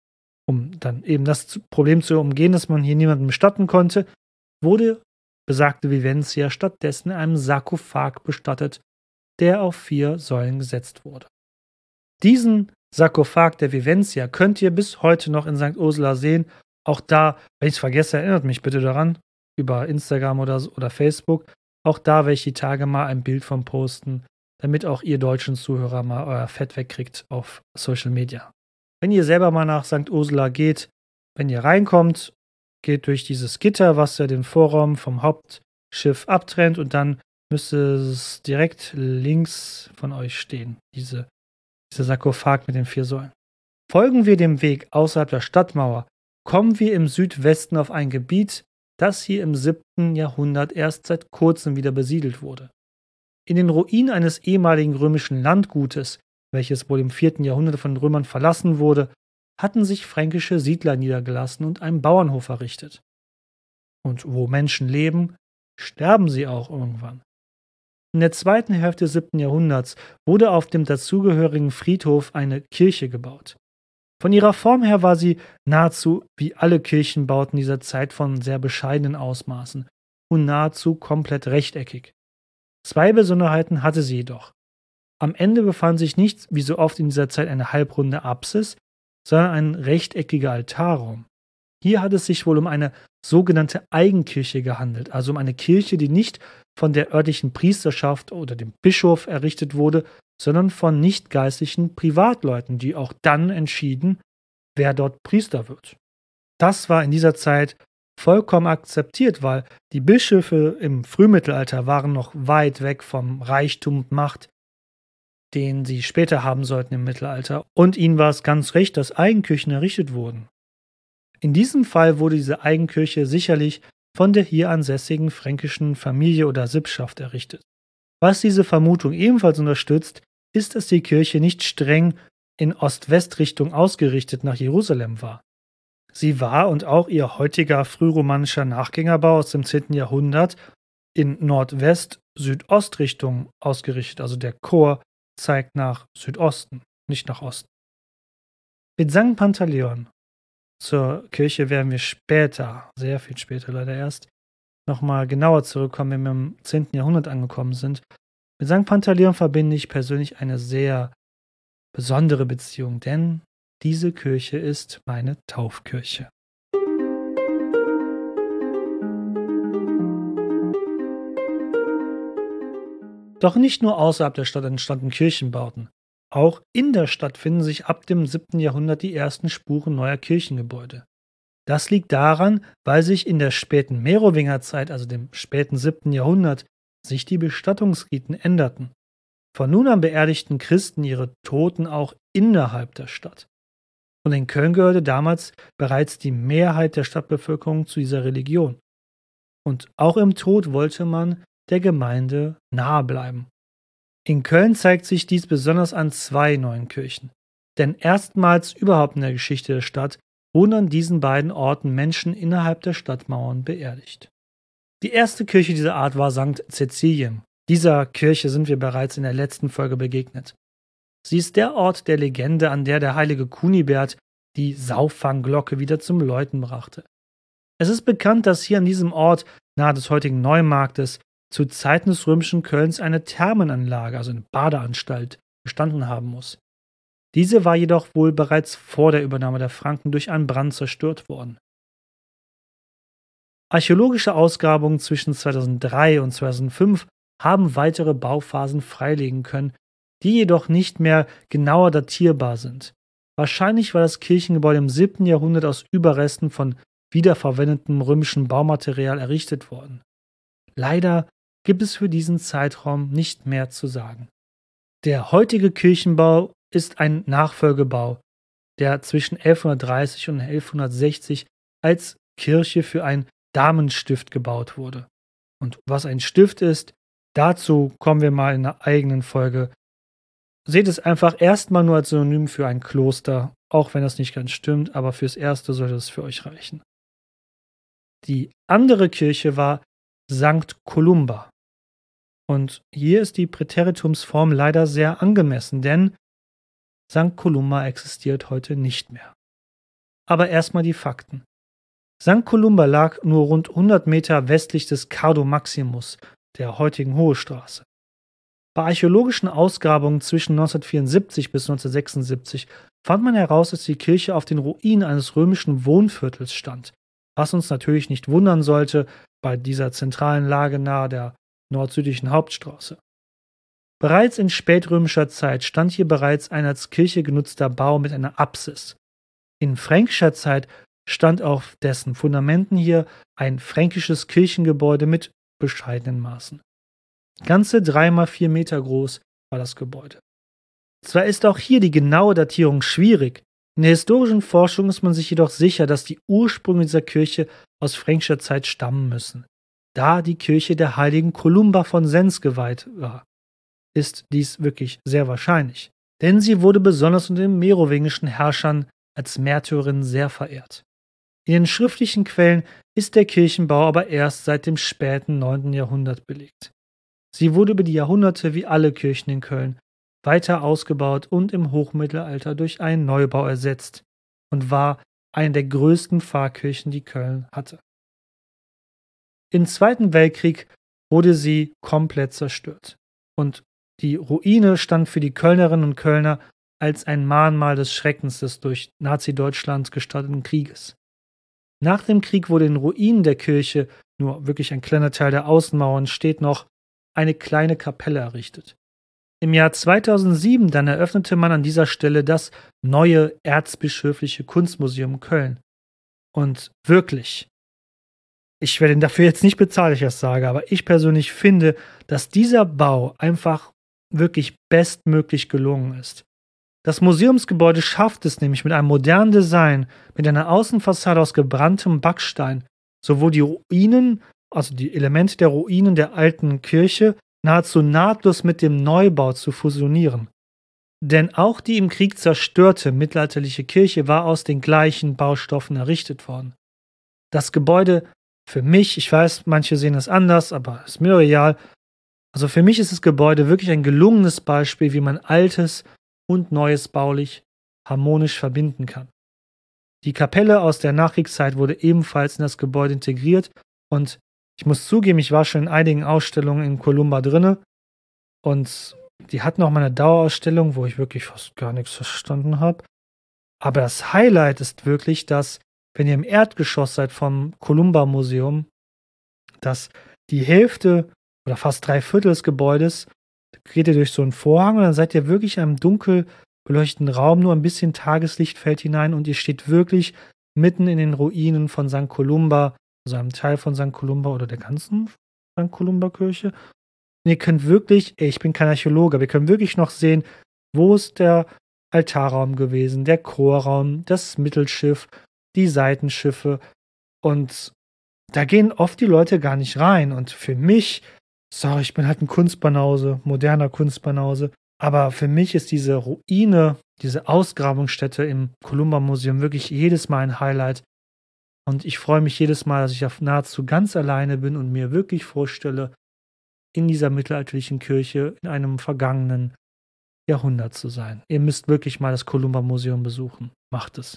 Um dann eben das Problem zu umgehen, dass man hier niemanden bestatten konnte, wurde besagte Viventia stattdessen in einem Sarkophag bestattet, der auf vier Säulen gesetzt wurde. Diesen Sarkophag der Viventia könnt ihr bis heute noch in Sankt Ursula sehen. Auch da, wenn ich es vergesse, erinnert mich bitte daran, über Instagram oder, oder Facebook. Auch da werde ich die Tage mal ein Bild von posten, damit auch ihr deutschen Zuhörer mal euer Fett wegkriegt auf Social Media. Wenn ihr selber mal nach Sankt Ursula geht, wenn ihr reinkommt, geht durch dieses Gitter, was ja den Vorraum vom Hauptschiff abtrennt, und dann müsste es direkt links von euch stehen, diese, dieser Sarkophag mit den vier Säulen. Folgen wir dem Weg außerhalb der Stadtmauer, kommen wir im Südwesten auf ein Gebiet, das hier im siebten Jahrhundert erst seit kurzem wieder besiedelt wurde. In den Ruinen eines ehemaligen römischen Landgutes, welches wohl im vierten Jahrhundert von den Römern verlassen wurde, hatten sich fränkische Siedler niedergelassen und einen Bauernhof errichtet. Und wo Menschen leben, sterben sie auch irgendwann. In der zweiten Hälfte des siebten Jahrhunderts wurde auf dem dazugehörigen Friedhof eine Kirche gebaut. Von ihrer Form her war sie nahezu wie alle Kirchenbauten dieser Zeit von sehr bescheidenen Ausmaßen und nahezu komplett rechteckig. Zwei Besonderheiten hatte sie jedoch. Am Ende befand sich nicht, wie so oft in dieser Zeit, eine halbrunde Apsis, sondern ein rechteckiger Altarraum. Hier hat es sich wohl um eine sogenannte Eigenkirche gehandelt, also um eine Kirche, die nicht von der örtlichen Priesterschaft oder dem Bischof errichtet wurde, sondern von nichtgeistlichen Privatleuten, die auch dann entschieden, wer dort Priester wird. Das war in dieser Zeit vollkommen akzeptiert, weil die Bischöfe im Frühmittelalter waren noch weit weg vom Reichtum und Macht, den sie später haben sollten im Mittelalter, und ihnen war es ganz recht, dass Eigenkirchen errichtet wurden. In diesem Fall wurde diese Eigenkirche sicherlich von der hier ansässigen fränkischen Familie oder Sippschaft errichtet. Was diese Vermutung ebenfalls unterstützt, ist, dass die Kirche nicht streng in Ost-West-Richtung ausgerichtet nach Jerusalem war. Sie war, und auch ihr heutiger frühromanischer Nachgängerbau aus dem zehnten Jahrhundert, in Nordwest-Südost-Richtung ausgerichtet, also der Chor zeigt nach Südosten, nicht nach Osten. Mit Sankt Pantaleon, zur Kirche werden wir später, sehr viel später leider erst, nochmal genauer zurückkommen, wenn wir im zehnten Jahrhundert angekommen sind. Mit Sankt Pantaleon verbinde ich persönlich eine sehr besondere Beziehung, denn diese Kirche ist meine Taufkirche. Doch nicht nur außerhalb der Stadt entstanden Kirchenbauten. Auch in der Stadt finden sich ab dem siebten Jahrhundert die ersten Spuren neuer Kirchengebäude. Das liegt daran, weil sich in der späten Merowingerzeit, also dem späten siebten Jahrhundert, sich die Bestattungsriten änderten. Von nun an beerdigten Christen ihre Toten auch innerhalb der Stadt. Und in Köln gehörte damals bereits die Mehrheit der Stadtbevölkerung zu dieser Religion. Und auch im Tod wollte man der Gemeinde nahe bleiben. In Köln zeigt sich dies besonders an zwei neuen Kirchen. Denn erstmals überhaupt in der Geschichte der Stadt wurden an diesen beiden Orten Menschen innerhalb der Stadtmauern beerdigt. Die erste Kirche dieser Art war Sankt Cäcilien. Dieser Kirche sind wir bereits in der letzten Folge begegnet. Sie ist der Ort der Legende, an der der heilige Kunibert die Saufangglocke wieder zum Läuten brachte. Es ist bekannt, dass hier an diesem Ort, nahe des heutigen Neumarktes, zu Zeiten des römischen Kölns eine Thermenanlage, also eine Badeanstalt, gestanden haben muss. Diese war jedoch wohl bereits vor der Übernahme der Franken durch einen Brand zerstört worden. Archäologische Ausgrabungen zwischen zweitausenddrei und zweitausendfünf haben weitere Bauphasen freilegen können, die jedoch nicht mehr genauer datierbar sind. Wahrscheinlich war das Kirchengebäude im siebten Jahrhundert aus Überresten von wiederverwendetem römischen Baumaterial errichtet worden. Leider gibt es für diesen Zeitraum nicht mehr zu sagen. Der heutige Kirchenbau ist ein Nachfolgebau, der zwischen elfhundertdreißig und elfhundertsechzig als Kirche für ein Damenstift gebaut wurde. Und was ein Stift ist, dazu kommen wir mal in einer eigenen Folge. Seht es einfach erstmal nur als Synonym für ein Kloster, auch wenn das nicht ganz stimmt, aber fürs Erste sollte es für euch reichen. Die andere Kirche war Sankt Columba. Und hier ist die Präteritumsform leider sehr angemessen, denn Sankt Columba existiert heute nicht mehr. Aber erstmal die Fakten. Sankt Columba lag nur rund hundert Meter westlich des Cardo Maximus, der heutigen Hohe Straße. Bei archäologischen Ausgrabungen zwischen neunzehnhundertvierundsiebzig bis neunzehnhundertsechsundsiebzig fand man heraus, dass die Kirche auf den Ruinen eines römischen Wohnviertels stand, was uns natürlich nicht wundern sollte bei dieser zentralen Lage nahe der nord-südlichen Hauptstraße. Bereits in spätrömischer Zeit stand hier bereits ein als Kirche genutzter Bau mit einer Apsis. In fränkischer Zeit stand auf dessen Fundamenten hier ein fränkisches Kirchengebäude mit bescheidenen Maßen. Ganze drei mal vier Meter groß war das Gebäude. Zwar ist auch hier die genaue Datierung schwierig, in der historischen Forschung ist man sich jedoch sicher, dass die Ursprünge dieser Kirche aus fränkischer Zeit stammen müssen. Da die Kirche der heiligen Columba von Sens geweiht war, ist dies wirklich sehr wahrscheinlich. Denn sie wurde besonders unter den merowingischen Herrschern als Märtyrerin sehr verehrt. In den schriftlichen Quellen ist der Kirchenbau aber erst seit dem späten neunten Jahrhundert belegt. Sie wurde über die Jahrhunderte wie alle Kirchen in Köln weiter ausgebaut und im Hochmittelalter durch einen Neubau ersetzt und war eine der größten Pfarrkirchen, die Köln hatte. Im Zweiten Weltkrieg wurde sie komplett zerstört und die Ruine stand für die Kölnerinnen und Kölner als ein Mahnmal des Schreckens des durch Nazi-Deutschland gestarteten Krieges. Nach dem Krieg wurde in Ruinen der Kirche, nur wirklich ein kleiner Teil der Außenmauern steht noch, eine kleine Kapelle errichtet. Im Jahr zweitausendsieben dann eröffnete man an dieser Stelle das neue Erzbischöfliche Kunstmuseum Köln. Und wirklich, ich werde dafür jetzt nicht bezahlt, ich das sage, aber ich persönlich finde, dass dieser Bau einfach wirklich bestmöglich gelungen ist. Das Museumsgebäude schafft es nämlich mit einem modernen Design, mit einer Außenfassade aus gebranntem Backstein, sowohl die Ruinen, also die Elemente der Ruinen der alten Kirche, nahezu nahtlos mit dem Neubau zu fusionieren. Denn auch die im Krieg zerstörte mittelalterliche Kirche war aus den gleichen Baustoffen errichtet worden. Das Gebäude, für mich, ich weiß, manche sehen es anders, aber ist mir real, also für mich ist das Gebäude wirklich ein gelungenes Beispiel, wie man Altes und Neues baulich harmonisch verbinden kann. Die Kapelle aus der Nachkriegszeit wurde ebenfalls in das Gebäude integriert und ich muss zugeben, ich war schon in einigen Ausstellungen in Columba drinne und Die hatten auch mal eine Dauerausstellung, wo ich wirklich fast gar nichts verstanden habe. Aber das Highlight ist wirklich, dass, wenn ihr im Erdgeschoss seid vom Columba-Museum, dass die Hälfte oder fast drei Viertel des Gebäudes geht ihr durch so einen Vorhang und dann seid ihr wirklich in einem dunkel beleuchteten Raum, nur ein bisschen Tageslicht fällt hinein und ihr steht wirklich mitten in den Ruinen von Sankt Columba, also einem Teil von Sankt Columba oder der ganzen Sankt Columba-Kirche. Und ihr könnt wirklich, ey, ich bin kein Archäologe, aber ihr könnt wirklich noch sehen, wo ist der Altarraum gewesen, der Chorraum, das Mittelschiff, die Seitenschiffe. Und da gehen oft die Leute gar nicht rein. Und für mich, sorry, ich bin halt ein Kunstbanause, moderner Kunstbanause, aber für mich ist diese Ruine, diese Ausgrabungsstätte im Columba-Museum wirklich jedes Mal ein Highlight. Und ich freue mich jedes Mal, dass ich auf nahezu ganz alleine bin und mir wirklich vorstelle, in dieser mittelalterlichen Kirche in einem vergangenen Jahrhundert zu sein. Ihr müsst wirklich mal das Columba-Museum besuchen. Macht es.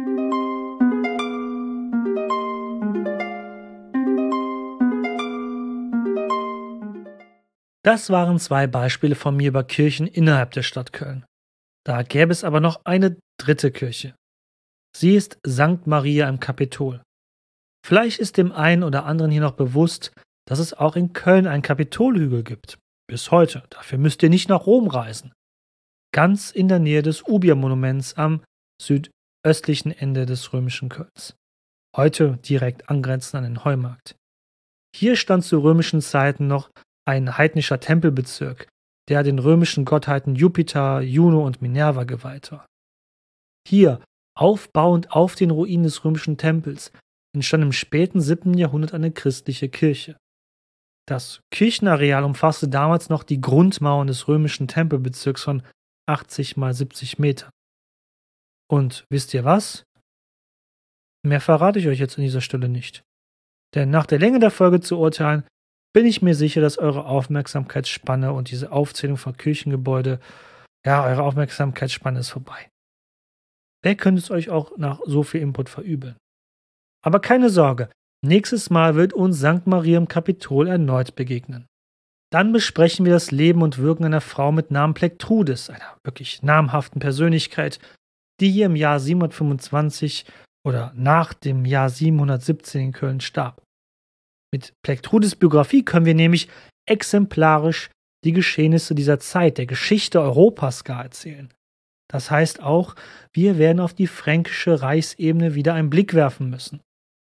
Das waren zwei Beispiele von mir über Kirchen innerhalb der Stadt Köln. Da gäbe es aber noch eine dritte Kirche. Sie ist Sankt Maria im Kapitol. Vielleicht ist dem einen oder anderen hier noch bewusst, dass es auch in Köln einen Kapitolhügel gibt. Bis heute. Dafür müsst ihr nicht nach Rom reisen. Ganz in der Nähe des Ubia-Monuments am südöstlichen Ende des römischen Kölns. Heute direkt angrenzend an den Heumarkt. Hier stand zu römischen Zeiten noch ein heidnischer Tempelbezirk, der den römischen Gottheiten Jupiter, Juno und Minerva geweiht war. Hier, aufbauend auf den Ruinen des römischen Tempels, entstand im späten siebten Jahrhundert eine christliche Kirche. Das Kirchenareal umfasste damals noch die Grundmauern des römischen Tempelbezirks von achtzig mal siebzig Metern. Und wisst ihr was? Mehr verrate ich euch jetzt an dieser Stelle nicht. Denn nach der Länge der Folge zu urteilen, bin ich mir sicher, dass eure Aufmerksamkeitsspanne und diese Aufzählung von Kirchengebäude, ja, eure Aufmerksamkeitsspanne ist vorbei. Wer könnte es euch auch nach so viel Input verübeln? Aber keine Sorge, nächstes Mal wird uns Sankt Maria im Kapitol erneut begegnen. Dann besprechen wir das Leben und Wirken einer Frau mit Namen Plektrudis, einer wirklich namhaften Persönlichkeit, die hier im Jahr siebenhundertfünfundzwanzig oder nach dem Jahr siebenhundertsiebzehn in Köln starb. Mit Plektrudis Biografie können wir nämlich exemplarisch die Geschehnisse dieser Zeit, der Geschichte Europas gar erzählen. Das heißt auch, wir werden auf die fränkische Reichsebene wieder einen Blick werfen müssen.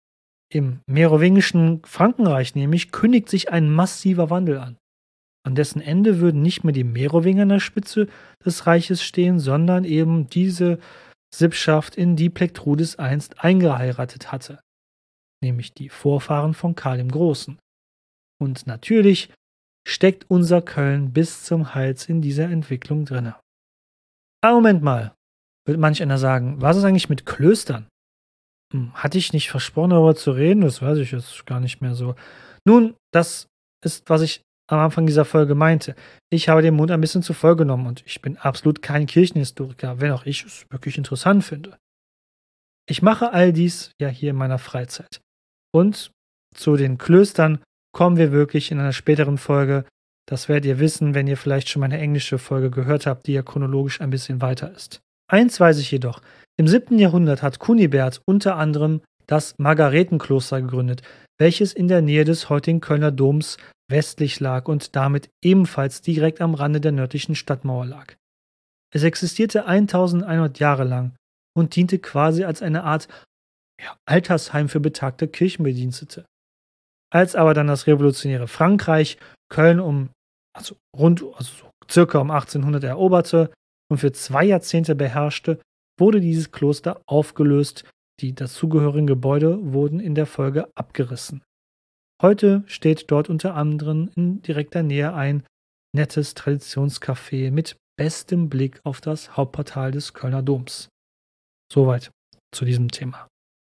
Im merowingischen Frankenreich nämlich kündigt sich ein massiver Wandel an. An dessen Ende würden nicht mehr die Merowinger an der Spitze des Reiches stehen, sondern eben diese Sippschaft, in die Plektrudis einst eingeheiratet hatte. Nämlich die Vorfahren von Karl dem Großen. Und natürlich steckt unser Köln bis zum Hals in dieser Entwicklung drin. Aber Moment mal, wird manch einer sagen, was ist eigentlich mit Klöstern? Hm, hatte ich nicht versprochen, darüber zu reden? Das weiß ich jetzt gar nicht mehr so. Nun, das ist, was ich am Anfang dieser Folge meinte. Ich habe den Mund ein bisschen zu voll genommen und ich bin absolut kein Kirchenhistoriker, wenn auch ich es wirklich interessant finde. Ich mache all dies ja hier in meiner Freizeit. Und zu den Klöstern kommen wir wirklich in einer späteren Folge. Das werdet ihr wissen, wenn ihr vielleicht schon meine englische Folge gehört habt, die ja chronologisch ein bisschen weiter ist. Eins weiß ich jedoch. Im siebten Jahrhundert hat Kunibert unter anderem das Margaretenkloster gegründet, welches in der Nähe des heutigen Kölner Doms westlich lag und damit ebenfalls direkt am Rande der nördlichen Stadtmauer lag. Es existierte eintausendeinhundert Jahre lang und diente quasi als eine Art ja, Altersheim für betagte Kirchenbedienstete. Als aber dann das revolutionäre Frankreich Köln um also rund also so circa um achtzehnhundert eroberte und für zwei Jahrzehnte beherrschte, wurde dieses Kloster aufgelöst. Die dazugehörigen Gebäude wurden in der Folge abgerissen. Heute steht dort unter anderem in direkter Nähe ein nettes Traditionscafé mit bestem Blick auf das Hauptportal des Kölner Doms. Soweit zu diesem Thema.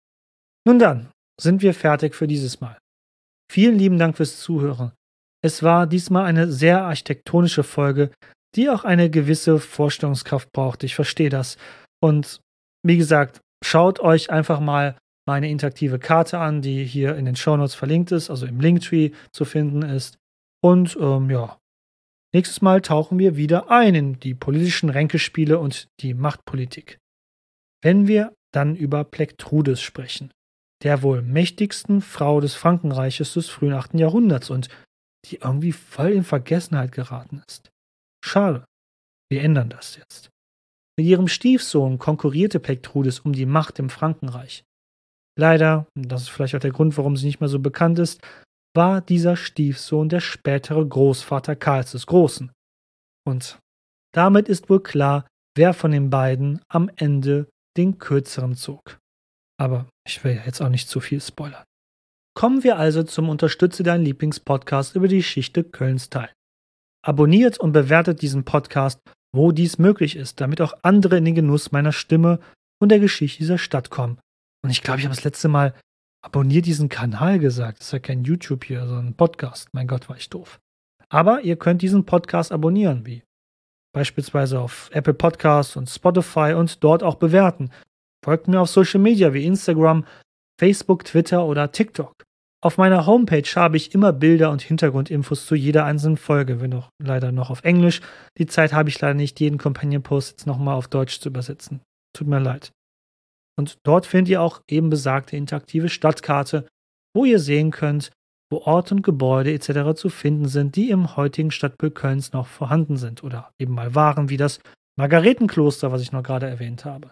Nun dann, sind wir fertig für dieses Mal. Vielen lieben Dank fürs Zuhören. Es war diesmal eine sehr architektonische Folge, die auch eine gewisse Vorstellungskraft braucht. Ich verstehe das. Und wie gesagt, schaut euch einfach mal meine interaktive Karte an, die hier in den Shownotes verlinkt ist, also im Linktree zu finden ist. Und ähm, ja, Nächstes Mal tauchen wir wieder ein in die politischen Ränkespiele und die Machtpolitik. Wenn wir dann über Plektrudes sprechen, der wohl mächtigsten Frau des Frankenreiches des frühen achten Jahrhunderts und die irgendwie voll in Vergessenheit geraten ist. Schade, wir ändern das jetzt. Mit ihrem Stiefsohn konkurrierte Plektrudes um die Macht im Frankenreich. Leider, und das ist vielleicht auch der Grund, warum sie nicht mehr so bekannt ist, war dieser Stiefsohn der spätere Großvater Karls des Großen. Und damit ist wohl klar, wer von den beiden am Ende den kürzeren zog. Aber ich will ja jetzt auch nicht zu viel spoilern. Kommen wir also zum Unterstütze deinen Lieblingspodcast über die Geschichte Kölns Teil. Abonniert und bewertet diesen Podcast, wo dies möglich ist, damit auch andere in den Genuss meiner Stimme und der Geschichte dieser Stadt kommen. Und ich glaube, ich habe das letzte Mal abonniert diesen Kanal gesagt. Das ist ja kein YouTube hier, sondern ein Podcast. Mein Gott, war ich doof. Aber ihr könnt diesen Podcast abonnieren, wie beispielsweise auf Apple Podcasts und Spotify und dort auch bewerten. Folgt mir auf Social Media wie Instagram, Facebook, Twitter oder TikTok. Auf meiner Homepage habe ich immer Bilder und Hintergrundinfos zu jeder einzelnen Folge, wenn auch leider noch auf Englisch. Die Zeit habe ich leider nicht, jeden Companion-Post jetzt nochmal auf Deutsch zu übersetzen. Tut mir leid. Und dort findet ihr auch eben besagte interaktive Stadtkarte, wo ihr sehen könnt, wo Orte und Gebäude et cetera zu finden sind, die im heutigen Stadtbild Kölns noch vorhanden sind oder eben mal waren, wie das Margaretenkloster, was ich noch gerade erwähnt habe.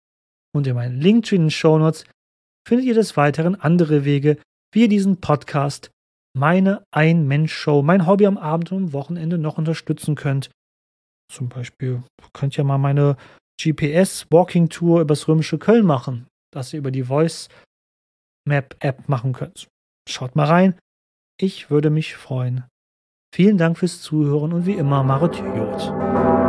Und in meinen Linktree in den Shownotes findet ihr des Weiteren andere Wege, wie ihr diesen Podcast, meine Ein-Mensch-Show, mein Hobby am Abend und am Wochenende noch unterstützen könnt. Zum Beispiel könnt ihr mal meine G P S-Walking-Tour übers römische Köln machen, das ihr über die Voice-Map-App machen könnt. Schaut mal rein. Ich würde mich freuen. Vielen Dank fürs Zuhören und wie immer, Marot Jod.